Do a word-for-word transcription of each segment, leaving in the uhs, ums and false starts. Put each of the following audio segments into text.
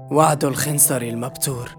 وعد الخنصر المبتور.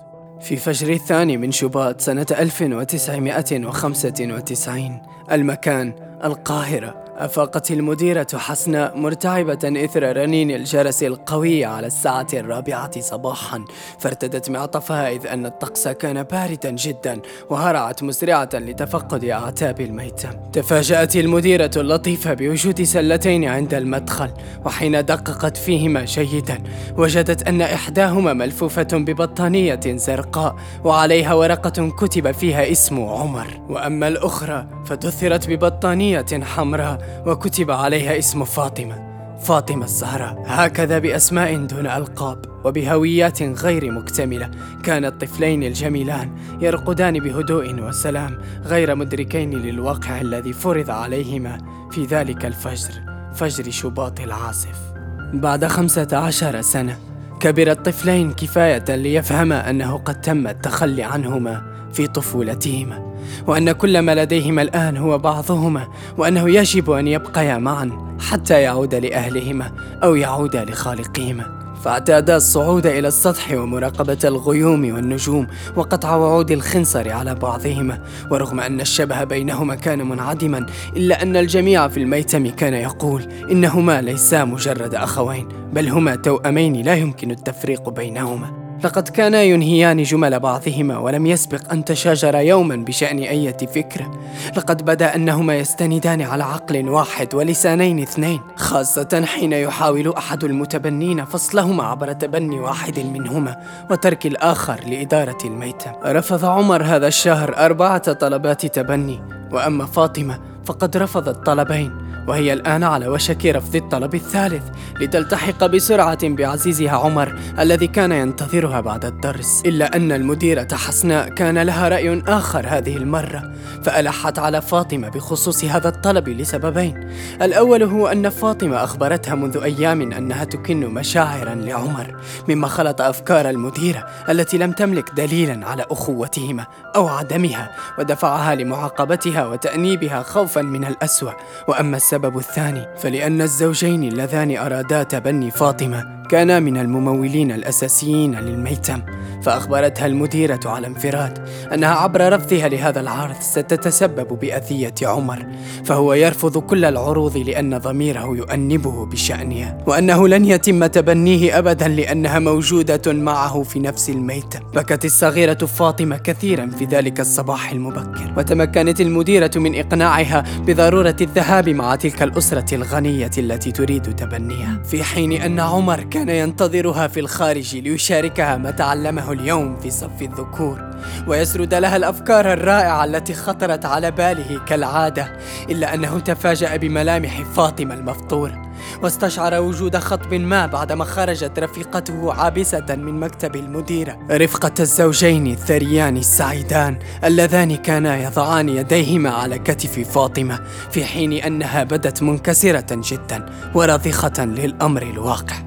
في فجر الثاني من شباط سنة ألف وتسعمائة وخمسة وتسعين، المكان القاهرة، أفاقت المديرة حسناء مرتعبة إثر رنين الجرس القوي على الساعة الرابعة صباحا، فارتدت معطفها إذ أن الطقس كان باردا جدا، وهرعت مسرعة لتفقد أعتاب الميتم. تفاجأت المديرة اللطيفة بوجود سلتين عند المدخل، وحين دققت فيهما جيدا وجدت أن إحداهما ملفوفة ببطانية زرقاء وعليها ورقة كتب فيها اسم عمر، وأما الأخرى فدثرت ببطانية حمراء وكتب عليها اسم فاطمة، فاطمة الزهراء، هكذا بأسماء دون ألقاب وبهويات غير مكتملة. كان الطفلين الجميلان يرقدان بهدوء وسلام، غير مدركين للواقع الذي فرض عليهما في ذلك الفجر، فجر شباط العاصف. بعد خمسة عشر سنة كبر الطفلين كفاية ليفهما أنه قد تم التخلي عنهما في طفولتهما، وأن كل ما لديهما الآن هو بعضهما، وأنه يجب أن يبقيا معا حتى يعود لأهلهما أو يعود لخالقهما. فاعتادا الصعود إلى السطح ومراقبة الغيوم والنجوم وقطع وعود الخنصر على بعضهما، ورغم أن الشبه بينهما كان منعدما، إلا أن الجميع في الميتم كان يقول إنهما ليسا مجرد أخوين، بل هما توأمين لا يمكن التفريق بينهما. لقد كانا ينهيان جمل بعضهما ولم يسبق أن تشاجر يوما بشأن أي فكرة. لقد بدا أنهما يستندان على عقل واحد ولسانين اثنين، خاصة حين يحاول أحد المتبنين فصلهما عبر تبني واحد منهما وترك الآخر لإدارة الميتم. رفض عمر هذا الشهر أربعة طلبات تبني، وأما فاطمة فقد رفضت طلبين، وهي الآن على وشك رفض الطلب الثالث لتلتحق بسرعة بعزيزها عمر الذي كان ينتظرها بعد الدرس. إلا أن المديرة حسناء كان لها رأي آخر هذه المرة، فألحت على فاطمة بخصوص هذا الطلب لسببين. الأول هو أن فاطمة أخبرتها منذ أيام أنها تكن مشاعرا لعمر، مما خلط أفكار المديرة التي لم تملك دليلا على أخوتهما أو عدمها، ودفعها لمعاقبتها وتأنيبها خوفا من الأسوأ. وأما السبب الثاني فلأن الزوجين اللذان أرادا تبني فاطمة كانا من الممولين الأساسيين للميتم، فأخبرتها المديرة على انفراد أنها عبر رفضها لهذا العرض ستتسبب بأذية عمر، فهو يرفض كل العروض لأن ضميره يؤنبه بشأنها، وأنه لن يتم تبنيه أبدا لأنها موجودة معه في نفس الميتم. بكت الصغيرة فاطمة كثيرا في ذلك الصباح المبكر، وتمكنت المديرة من إقناعها بضرورة الذهاب مع تلك الأسرة الغنية التي تريد تبنيها، في حين أن عمر كان ينتظرها في الخارج ليشاركها ما تعلمه اليوم في صف الذكور، ويسرد لها الأفكار الرائعة التي خطرت على باله كالعادة. إلا أنه تفاجأ بملامح فاطمة المفطورة، واستشعر وجود خطب ما بعدما خرجت رفيقته عابسة من مكتب المديرة، رفقة الزوجين الثريان السعيدان اللذان كانا يضعان يديهما على كتف فاطمة، في حين أنها بدت منكسرة جدا ورضخة للأمر الواقع.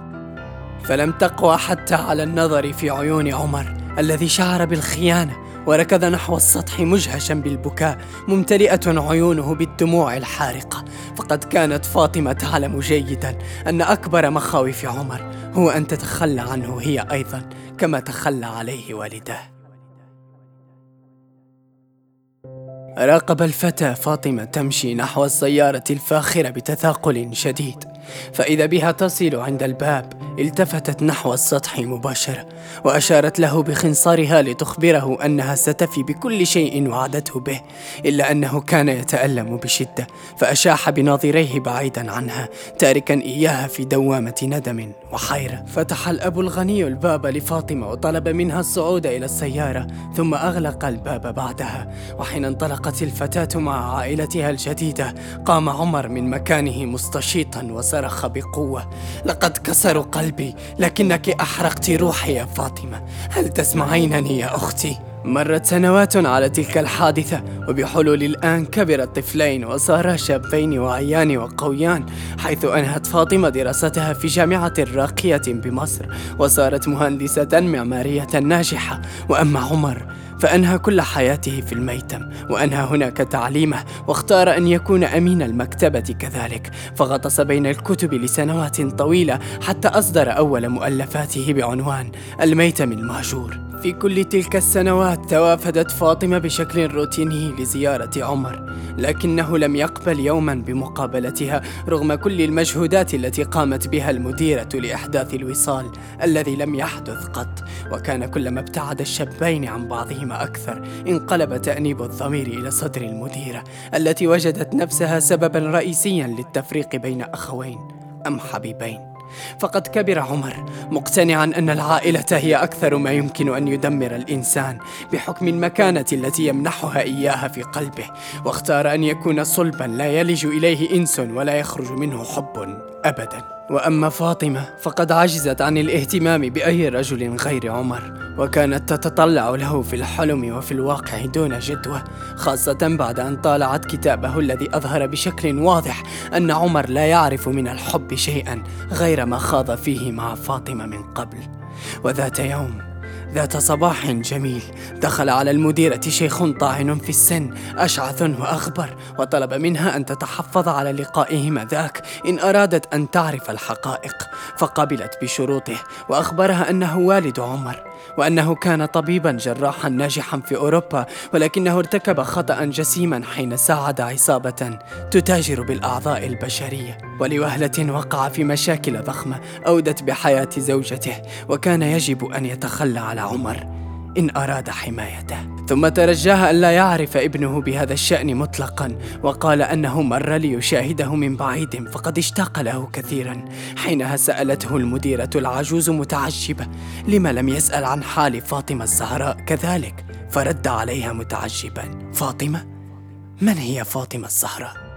فلم تقوى حتى على النظر في عيون عمر الذي شعر بالخيانة، وركض نحو السطح مجهشا بالبكاء، ممتلئة عيونه بالدموع الحارقة. فقد كانت فاطمة تعلم جيدا أن أكبر مخاوف عمر هو أن تتخلى عنه هي أيضا كما تخلى عليه والداه. راقب الفتى فاطمة تمشي نحو السيارة الفاخرة بتثاقل شديد، فإذا بها تصل عند الباب التفتت نحو السطح مباشرة، وأشارت له بخنصرها لتخبره أنها ستفي بكل شيء وعدته به. إلا أنه كان يتألم بشدة، فأشاح بناظريه بعيدا عنها، تاركا إياها في دوامة ندم وحيرة. فتح الأب الغني الباب لفاطمة وطلب منها الصعود إلى السيارة، ثم أغلق الباب بعدها. وحين انطلقت الفتاة مع عائلتها الجديدة قام عمر من مكانه مستشيطا وصرخ بقوة: لقد كسروا قلبي، لكنك أحرقت روحي يا فاطمة، هل تسمعينني يا أختي؟ مرت سنوات على تلك الحادثة، وبحلول الآن كبر الطفلين وصارا شابين واعيان وقويان، حيث أنهت فاطمة دراستها في جامعة راقية بمصر، وصارت مهندسة معمارية ناجحة. وأما عمر فأنهى كل حياته في الميتم، وأنهى هناك تعليمه، واختار أن يكون أمين المكتبة كذلك، فغطس بين الكتب لسنوات طويلة حتى أصدر أول مؤلفاته بعنوان الميتم المهجور. في كل تلك السنوات توافدت فاطمة بشكل روتيني لزيارة عمر، لكنه لم يقبل يوما بمقابلتها رغم كل المجهودات التي قامت بها المديرة لإحداث الوصال الذي لم يحدث قط. وكان كلما ابتعد الشابين عن بعضهما أكثر انقلب تأنيب الضمير إلى صدر المديرة التي وجدت نفسها سببا رئيسيا للتفريق بين أخوين أم حبيبين. فقد كبر عمر مقتنعا أن العائلة هي أكثر ما يمكن أن يدمر الإنسان بحكم المكانة التي يمنحها إياها في قلبه، واختار أن يكون صلبا لا يلج إليه إنس ولا يخرج منه حب أبدا. وأما فاطمة فقد عجزت عن الاهتمام بأي رجل غير عمر، وكانت تتطلع له في الحلم وفي الواقع دون جدوى، خاصة بعد أن طالعت كتابه الذي أظهر بشكل واضح أن عمر لا يعرف من الحب شيئا غير ما خاض فيه مع فاطمة من قبل. وذات يوم ذات صباح جميل دخل على المديرة شيخ طاعن في السن أشعث وأغبر، وطلب منها أن تتحفظ على لقائهما ذاك إن أرادت أن تعرف الحقائق، فقبلت بشروطه وأخبرها أنه والد عمر، وأنه كان طبيبا جراحا ناجحا في أوروبا، ولكنه ارتكب خطأ جسيما حين ساعد عصابة تتاجر بالأعضاء البشرية، ولوهلة وقع في مشاكل ضخمة أودت بحياة زوجته، وكان يجب أن يتخلى على عمر إن أراد حمايته. ثم ترجاها أن لا يعرف ابنه بهذا الشأن مطلقا، وقال أنه مر ليشاهده من بعيد فقد اشتاق له كثيرا. حينها سألته المديرة العجوز متعجبة لما لم يسأل عن حال فاطمة الزهراء كذلك، فرد عليها متعجبا: فاطمة؟ من هي فاطمة الزهراء؟